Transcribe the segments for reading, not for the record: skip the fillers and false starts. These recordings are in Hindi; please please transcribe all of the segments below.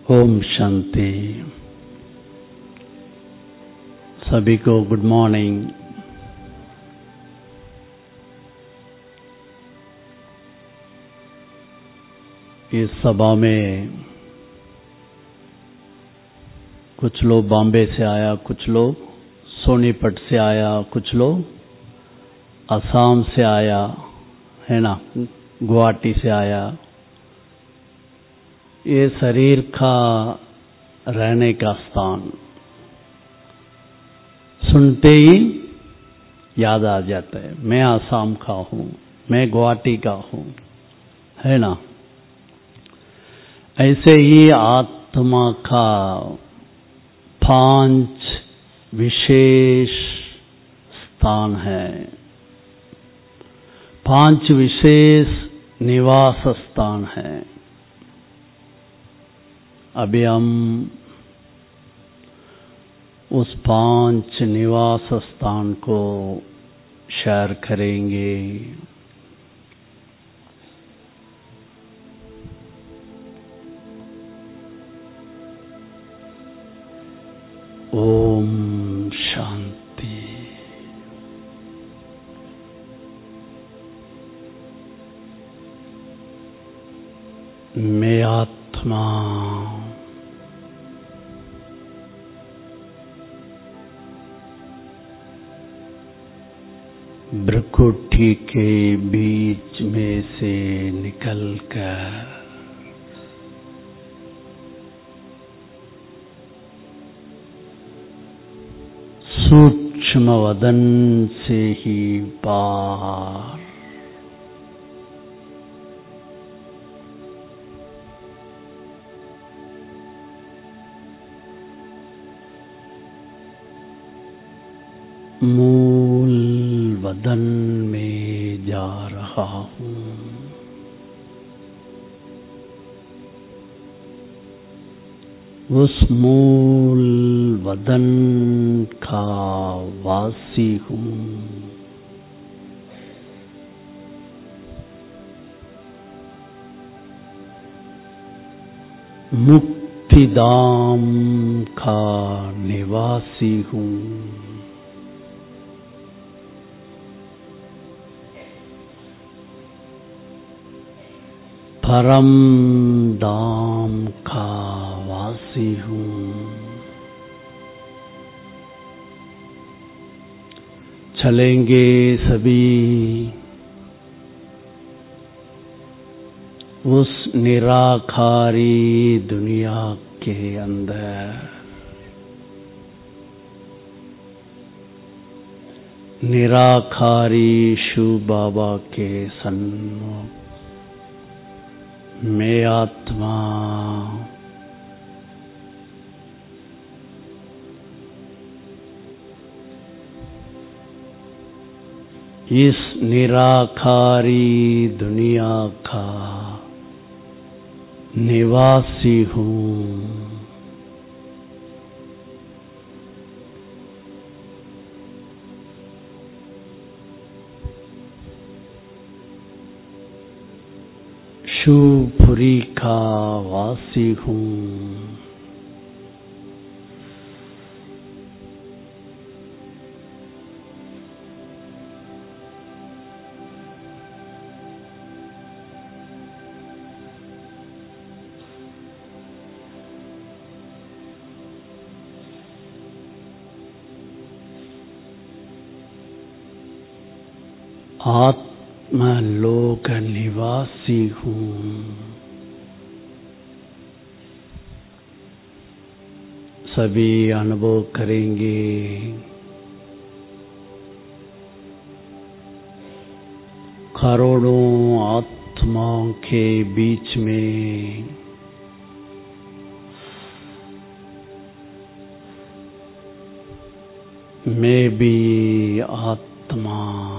ओम शांति। सभी को गुड मॉर्निंग। इस सभा में कुछ लोग बॉम्बे से आया, कुछ लोग सोनीपत से आया, कुछ लोग असम से आया है ना, गुवाहाटी से आया। ये शरीर का रहने का स्थान सुनते ही याद आ जाता है, मैं असम का हूँ, मैं गुवाहाटी का हूँ, है ना। ऐसे ही आत्मा का 5 विशेष स्थान है, 5 विशेष निवास स्थान है। अभी हम उस 5 निवास स्थान को शेयर करेंगे। ओम शांति। मैं आत्मा भ्रुकुटी के बीच में से निकलकर सूक्ष्म वदन से ही पार मूल वदन में जा रहा हूँ। उस मूल वदन का वासी हूँ। मुक्तिधाम का निवासी हूँ। परम धाम का वासी हूँ। चलेंगे सभी उस निराकारी दुनिया के अंदर, निराकारी शिव बाबा के सन्मुख। मैं आत्मा इस निराकारी दुनिया का निवासी हूँ। शिवपुरी का वासी हूँ। आत्मलोक निवासी हूँ। सभी अनुभव करेंगे करोड़ों आत्माओं के बीच में मैं भी आत्मा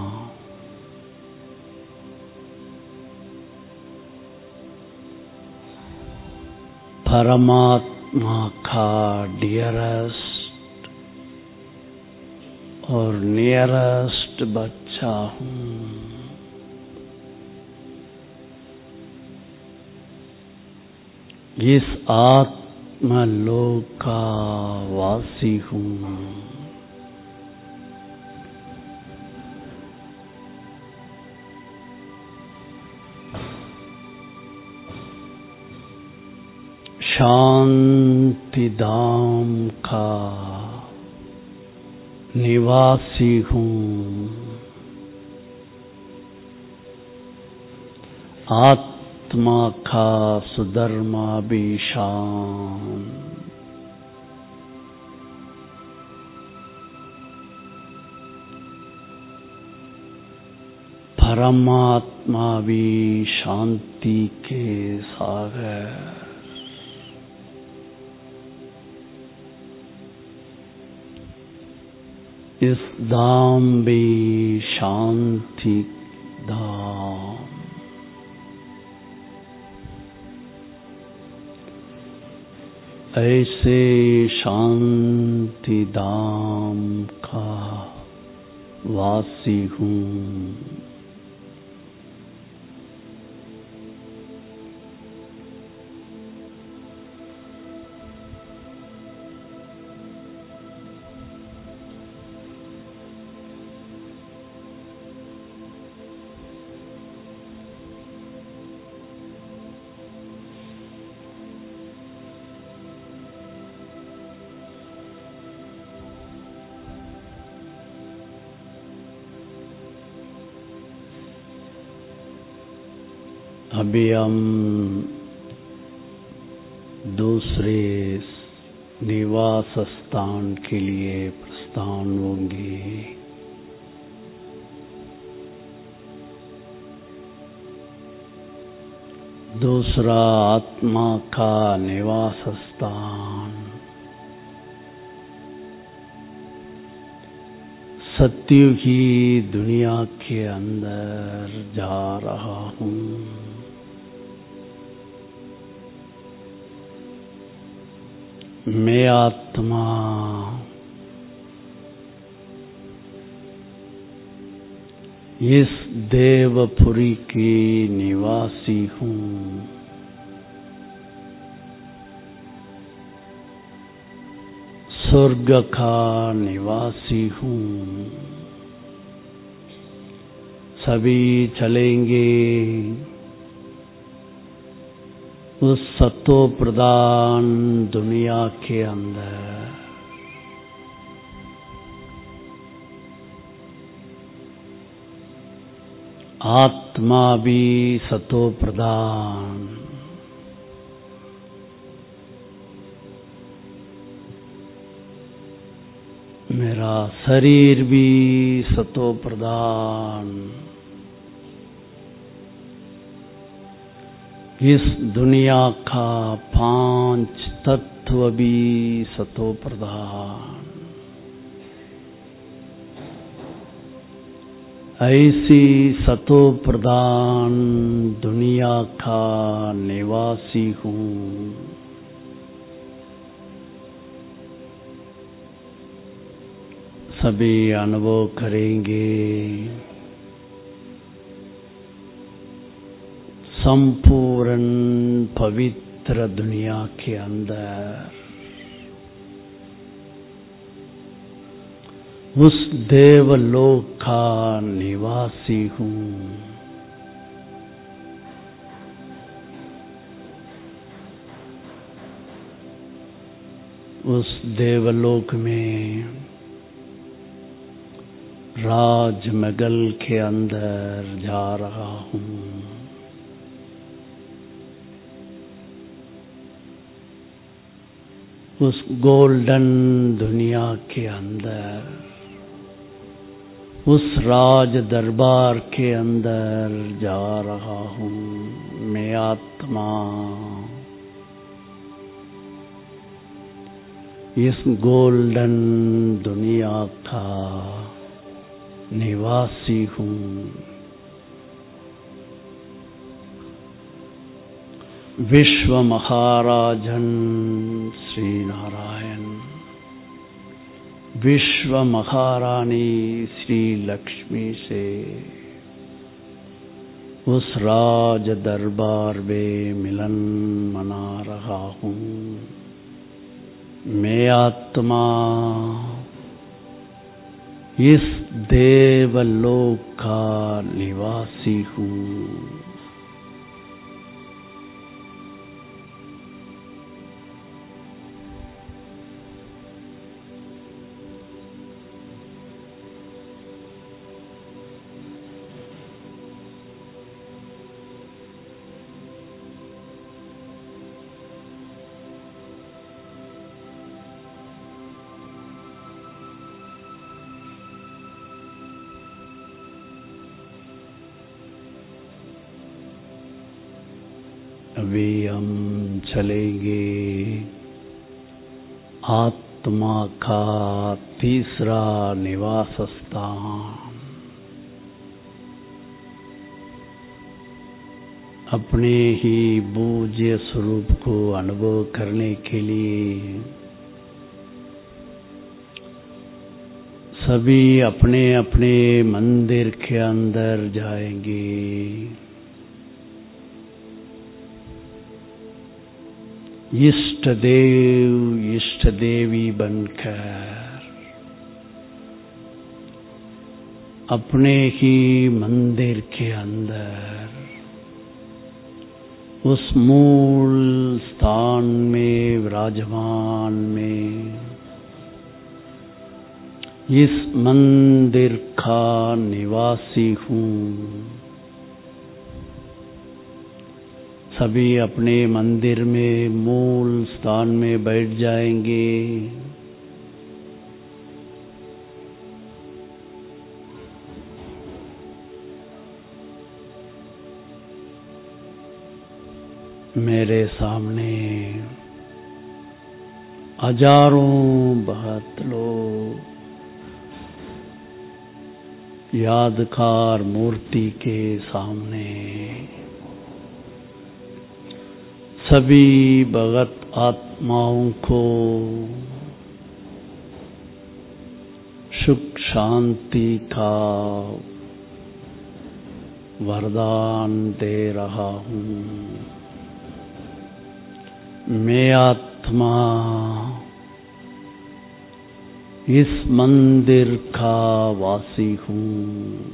परमात्मा का डियरेस्ट और नियरेस्ट बच्चा हूँ। इस आत्मा आत्मलोक का वासी हूँ। शांति धाम का निवासी हूँ। आत्मा का सुधर्माभिशान, परमात्मा भी शांति के सागर, इस धाम भी शांति धाम। ऐसे शांति धाम का वासी हूँ। अभी हम दूसरे निवास स्थान के लिए प्रस्थान होंगे। दूसरा आत्मा का निवास स्थान सत्युगी दुनिया के अंदर जा रहा हूँ। मैं आत्मा इस देवपुरी की निवासी हूँ। स्वर्ग का निवासी हूँ। सभी चलेंगे उस सतो प्रधान दुनिया के अंदर। आत्मा भी सतो प्रधान, मेरा शरीर भी सतो प्रधान, इस दुनिया का 5 तत्व भी सतो प्रधान। ऐसी सतो प्रधान दुनिया का निवासी हूँ। सभी अनुभव करेंगे संपूर्ण पवित्र दुनिया के अंदर उस देवलोक का निवासी हूँ। उस देवलोक में राजमहल के अंदर जा रहा हूँ। उस गोल्डन दुनिया के अंदर, उस राज दरबार के अंदर जा रहा हूँ। मैं आत्मा इस गोल्डन दुनिया का निवासी हूँ। विश्व महाराजन श्री नारायण, विश्व महारानी श्री लक्ष्मी से उस राज दरबार में मिलन मना रहा हूँ। मैं आत्मा इस देवलोक का निवासी हूँ। अभी हम चलेंगे आत्मा का तीसरा निवास स्थान, अपने ही पूज्य स्वरूप को अनुभव करने के लिए सभी अपने अपने मंदिर के अंदर जाएंगे। इष्ट देव इष्ट देवी बनकर अपने ही मंदिर के अंदर उस मूल स्थान में विराजमान में इस मंदिर का निवासी हूँ। सभी अपने मंदिर में मूल स्थान में बैठ जाएंगे। मेरे सामने हजारों बहुत लोग यादगार मूर्ति के सामने सभी भगत आत्माओं को सुख शांति का वरदान दे रहा हूँ। मैं आत्मा इस मंदिर का वासी हूँ।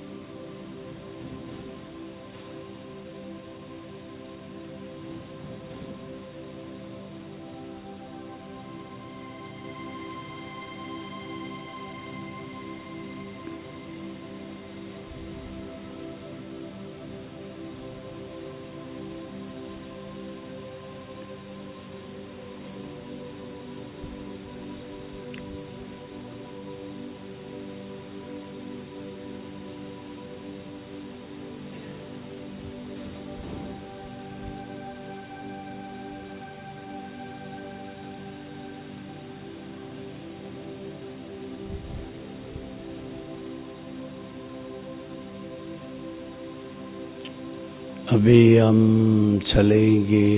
अभी हम चलेंगे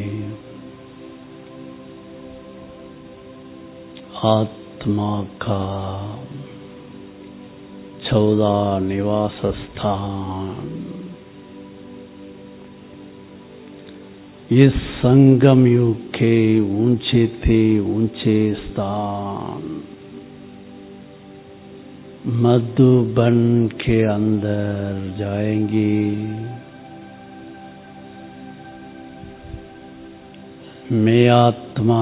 आत्मा का 14 निवास स्थान, इस संगम युग के ऊंचे से ऊंचे स्थान मधुबन के अंदर जाएंगे। मैं आत्मा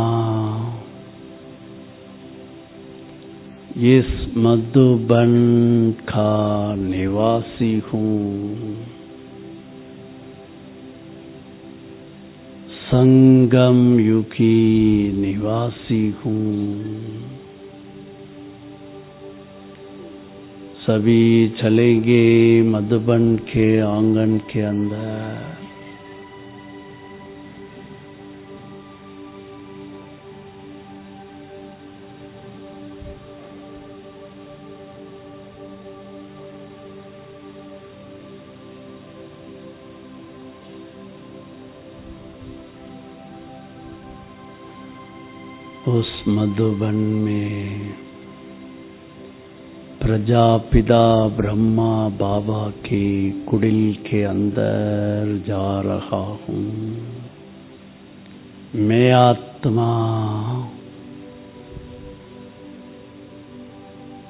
इस मधुबन का निवासी हूँ। संगम युग की निवासी हूँ। सभी चलेंगे मधुबन के आंगन के अंदर। उस मधुबन में प्रजापिता ब्रह्मा बाबा के कुटिल के अंदर जा रहा हूँ। मैं आत्मा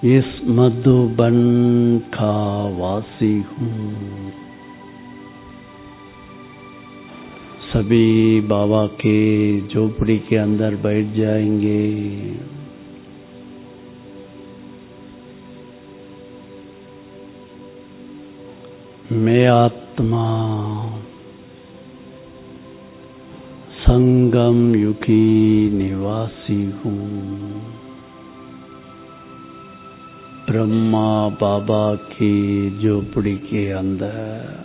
इस मधुबन का वासी हूँ। सभी बाबा के झोपड़ी के अंदर बैठ जाएंगे। मैं आत्मा संगम युगी निवासी हूँ। ब्रह्मा बाबा की झोपड़ी के अंदर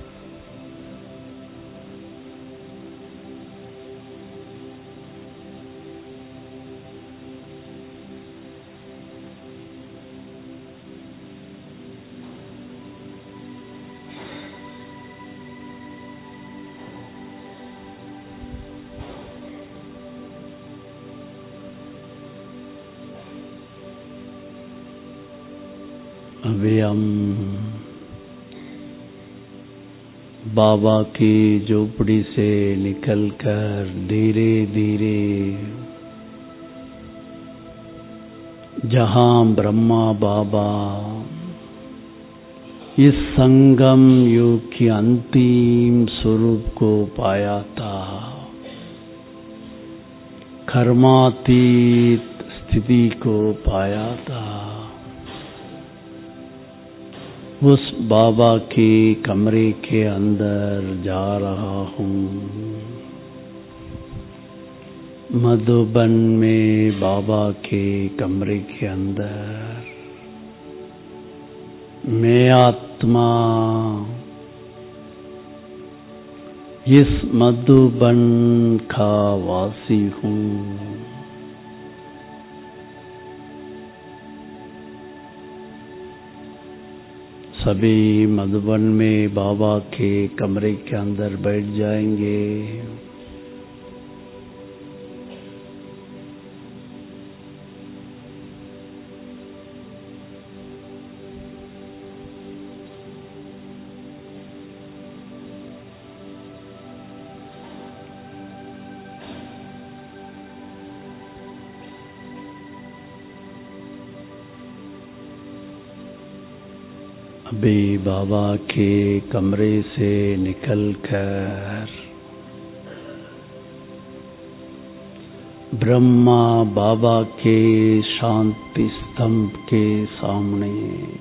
अभी हम बाबा की झोपड़ी से निकलकर धीरे धीरे जहाँ ब्रह्मा बाबा इस संगम युग की अंतिम स्वरूप को पाया था, कर्मातीत स्थिति को पाया था, उस बाबा के कमरे के अंदर जा रहा हूँ। मधुबन में बाबा के कमरे के अंदर मैं आत्मा इस मधुबन का वासी हूँ। सभी मधुबन में बाबा के कमरे के अंदर बैठ जाएंगे। अभी बाबा के कमरे से निकलकर ब्रह्मा बाबा के शांति स्तंभ के सामने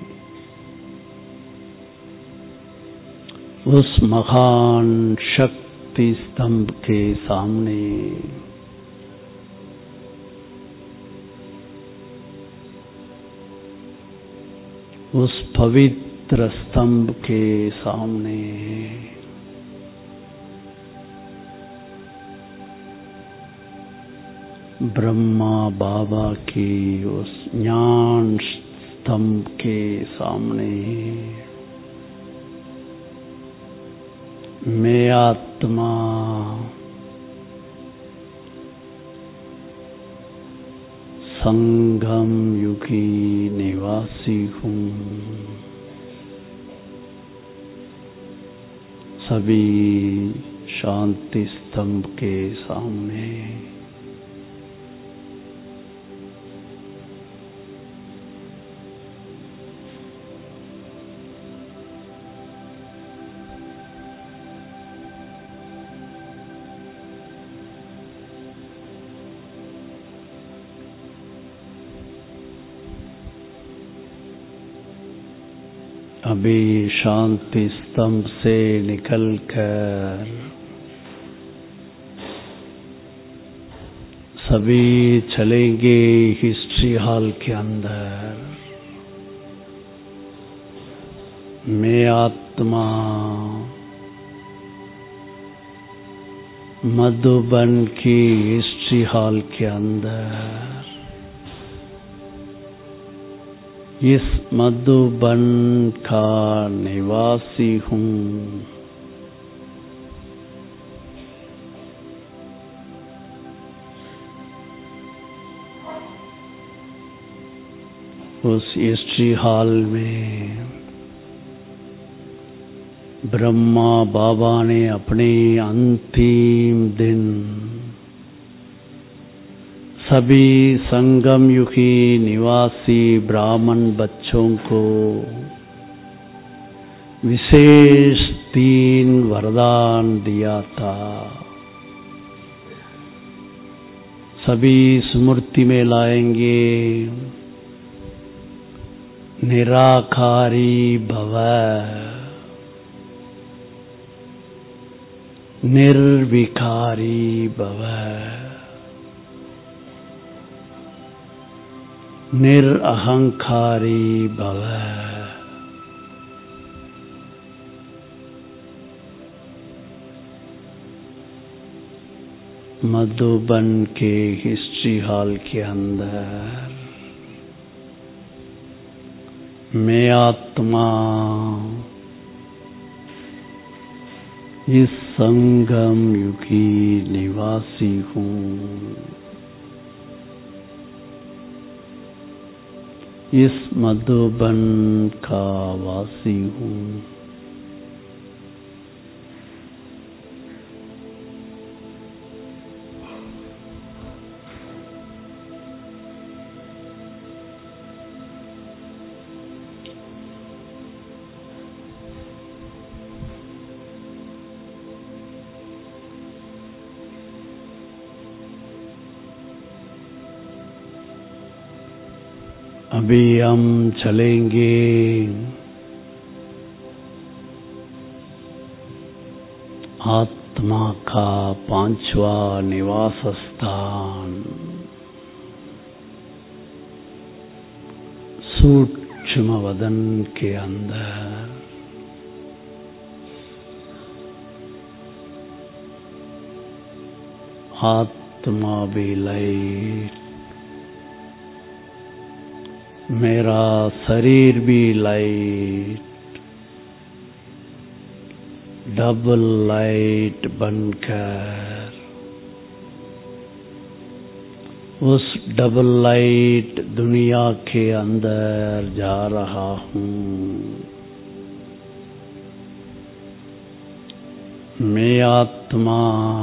उस महान शक्ति स्तंभ के सामने उस पवित्र स्तंभ के सामने ब्रह्मा बाबा की उस ज्ञान स्तंभ के सामने मैं आत्मा संगम युगी निवासी हूँ। सभी शांति स्तंभ के सामने अभी शांति स्तंभ से निकलकर सभी चलेंगे हिस्ट्री हॉल के अंदर। मैं आत्मा मधुबन की हिस्ट्री हॉल के अंदर इस मधुबन का निवासी हूँ। उस हिस्ट्री हॉल में ब्रह्मा बाबा ने अपने अंतिम दिन सभी संगम युगी निवासी ब्राह्मण बच्चों को विशेष 3 वरदान दिया था। सभी स्मृति में लाएंगे। निराकारी भव, निर्विकारी भव, निरअहंकारी भव। मधुबन के हिस्ट्री हॉल के अंदर मैं आत्मा इस संगम युगी निवासी हूँ। इस मधुबन का वासी हूँ। अभी हम चलेंगे आत्मा का 5वां निवास स्थान सूक्ष्म वदन के अंदर। आत्मा भी लाइट, मेरा शरीर भी लाइट, डबल लाइट बनकर उस डबल लाइट दुनिया के अंदर जा रहा हूँ। मैं आत्मा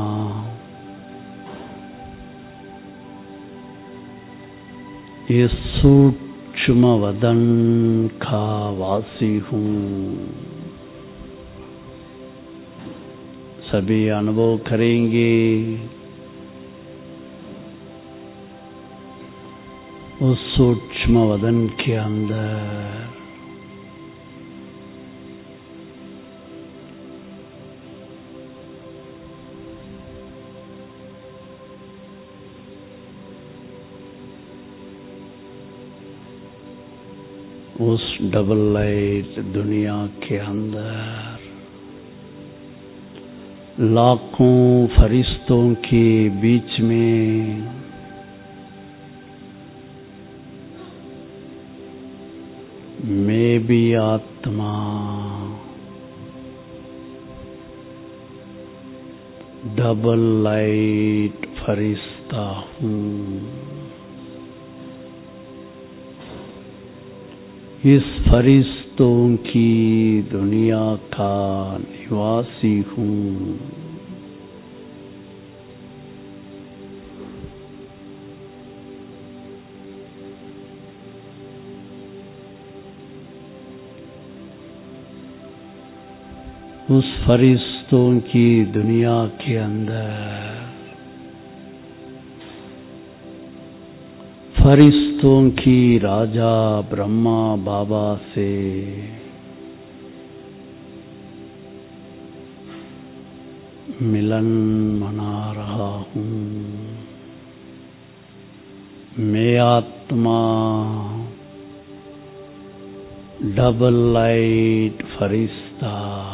इस सूक्ष्म वदन का वासी हूँ। सभी अनुभव करेंगे उस सूक्ष्म वदन के अंदर उस डबल लाइट दुनिया के अंदर लाखों फरिश्तों के बीच में मैं भी आत्मा डबल लाइट फरिश्ता हूँ। इस फरिश्तों की दुनिया का निवासी हूँ। उस फरिश्तों की दुनिया के अंदर फरिश्तों की राजा ब्रह्मा बाबा से मिलन मना रहा हूँ। मैं आत्मा डबल लाइट फरिश्ता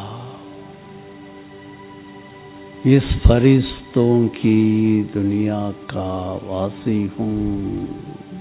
इस फरिश्तों की दुनिया का वासी हूँ।